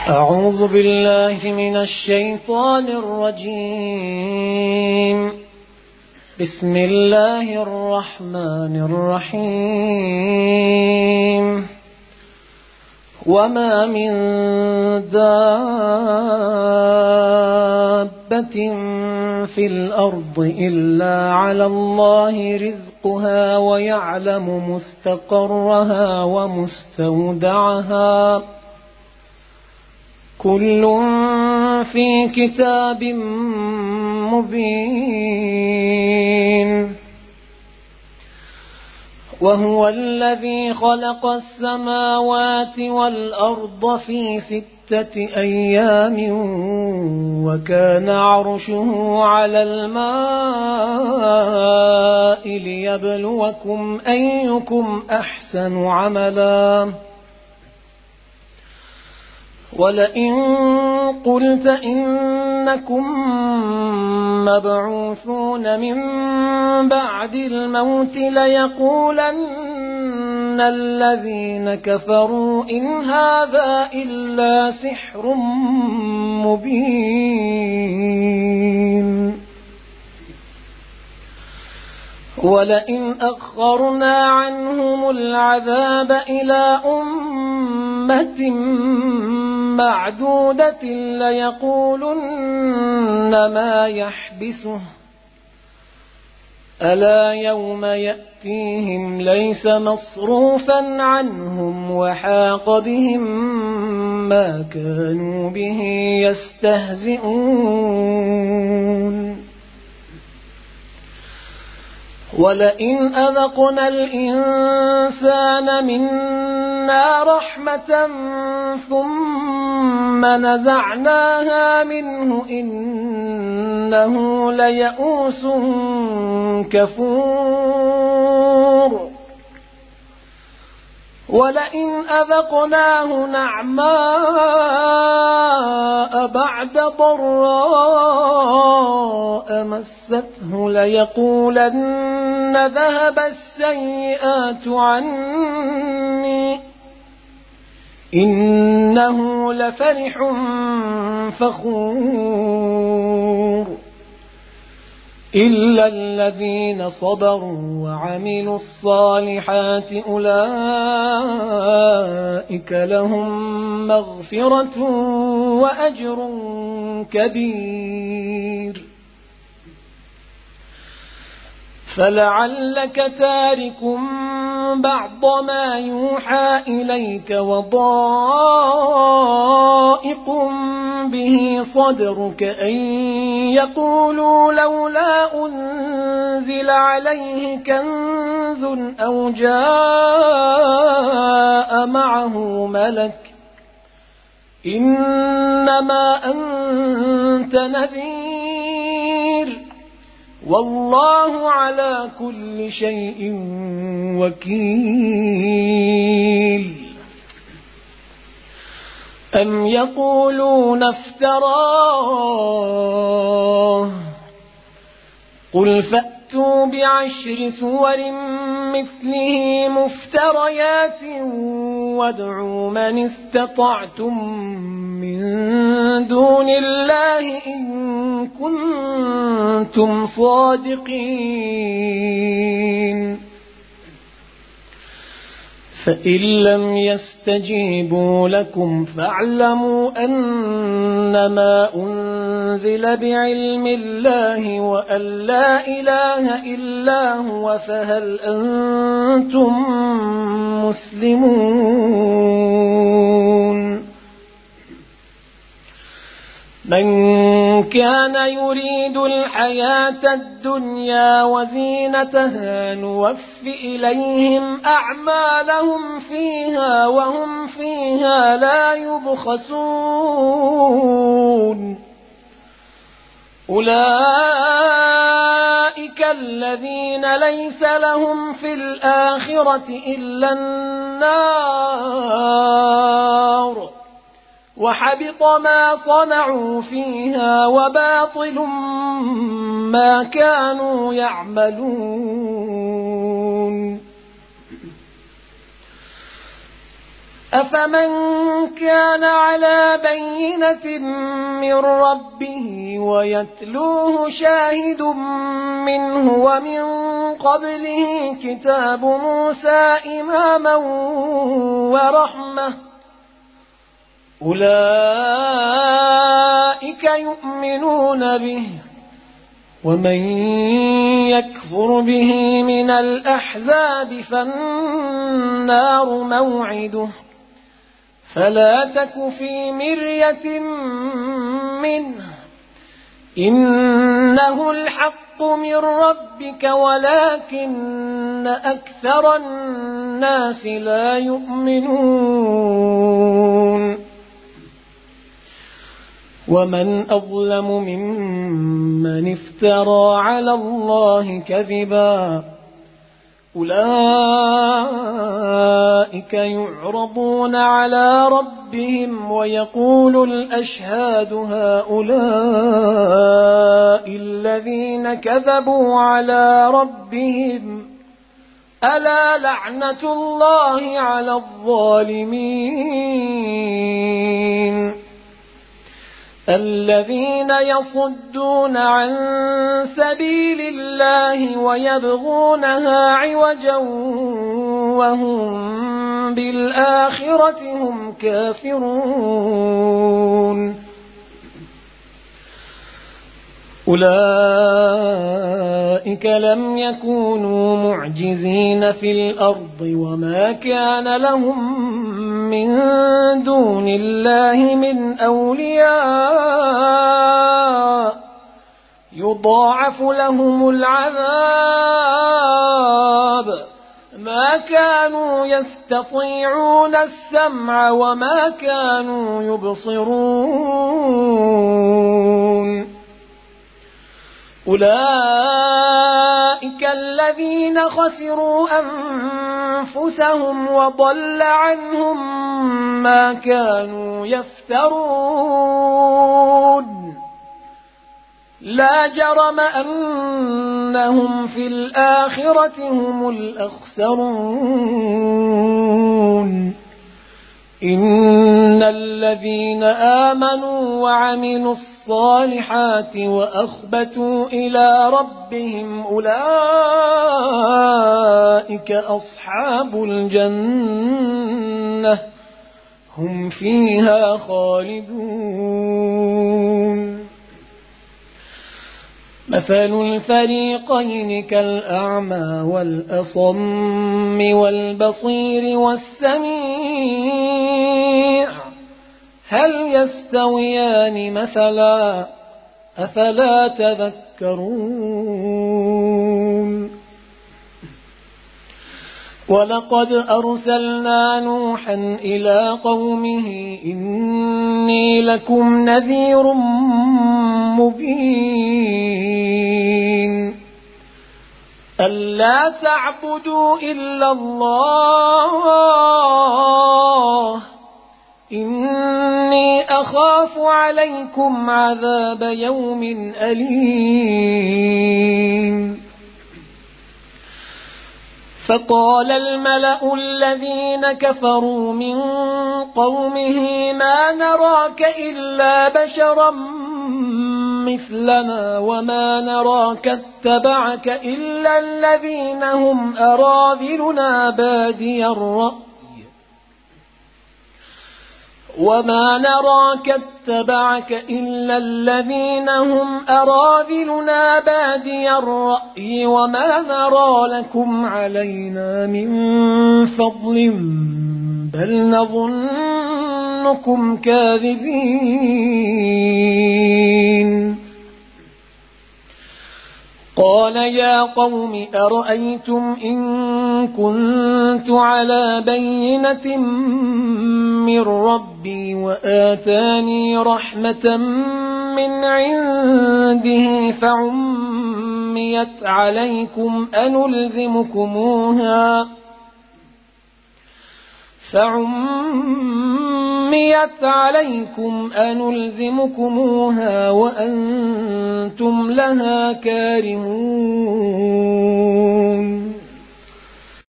أعوذ بالله من الشيطان الرجيم. بسم الله الرحمن الرحيم. وما من دابة في الأرض إلا على الله رزقها ويعلم مستقرها ومستودعها كل في كتاب مبين. وهو الذي خلق السماوات والأرض في 6 أيام وكان عرشه على الماء ليبلوكم أيكم أحسن عملا. ولئن قلت إنكم مبعوثون من بعد الموت ليقولن الذين كفروا إن هذا إلا سحر مبين. ولئن أخرنا عنهم العذاب إلى أمة معدودة ليقولن ما يحبسه ألا يوم يأتيهم ليس مصروفا عنهم وحاق بهم ما كانوا به يستهزئون. ولئن أذقنا الإنسان منا رحمة ثم نزعناها منه إنه ليئوس كفور. ولئن أذقناه نعماء بعد ضراء مسته ليقولن ذهب السيئات عني إنه لفرح فخور. إلا الذين صبروا وعملوا الصالحات أولئك لهم مغفرة وأجر كبير. فلعلك تارك بعض ما يوحى إليك وضائق به صدرك أن يقولوا لولا أنزل عليه كنز أو جاء معه ملك إنما أنت نذير والله على كل شيء وكيل. أم يقولون افتراه قل فأتوا ب10 سور مثله مفتريات وادعوا من استطعتم من دون الله إن كنتم صادقين. فإن لم يستجيبوا لكم فاعلموا أنما أنزل بعلم الله وأن لا إله إلا هو فهل أنتم مسلمون. من كان يريد الحياة الدنيا وزينتها نوف إليهم أعمالهم فيها وهم فيها لا يبخسون. أولئك الذين ليس لهم في الآخرة إلا النار وحبط ما صنعوا فيها وباطل ما كانوا يعملون. أفمن كان على بينة من ربه ويتلوه شاهد منه ومن قبله كتاب موسى إماما ورحمة أولئك يؤمنون به ومن يكفر به من الأحزاب فالنار موعده فلا تك في مرية منه إنه الحق من ربك ولكن أكثر الناس لا يؤمنون ومن أظلم ممن افترى على الله كذبا أولئك يعرضون على ربهم ويقول الأشهاد هؤلاء الذين كذبوا على ربهم ألا لعنة الله على الظالمين الذين يصدون عن سبيل الله ويبغونها عوجا وهم بالآخرة هم كافرون أولئك لم يكونوا معجزين في الأرض وما كان لهم من دون الله من أولياء يضاعف لهم العذاب ما كانوا يستطيعون السمع وما كانوا يبصرون أولئك الذين خسروا أنفسهم وضل عنهم ما كانوا يفترون لا جرم أنهم في الآخرة هم الأخسرون إن الذين آمنوا وعملوا الصالحات وأخبتوا إلى ربهم أولئك أصحاب الجنة هم فيها خالدون مثل الفريقين كالأعمى والأصم والبصير والسميع هل يستويان مثلا أفلا تذكرون ولقد أرسلنا نوحا إلى قومه إني لكم نذير مبين ألا تعبدوا إلا الله إني أخاف عليكم عذاب يوم أليم فقال الملأ الذين كفروا من قومه ما نراك إلا بشرا مثلنا وما نراك اتبعك إلا الذين هم أراذلنا بادي الرأي وما نراك اتبعك إلا الذين هم أراذلنا بادي الرأي وما نرى لكم علينا من فضل بل نظنكم كاذبين قال يا قوم أرأيتم إن كنت على بينة من ربي وآتاني رحمة من عنده فعميت عليكم أنلزمكموها وأنتم لها كارهون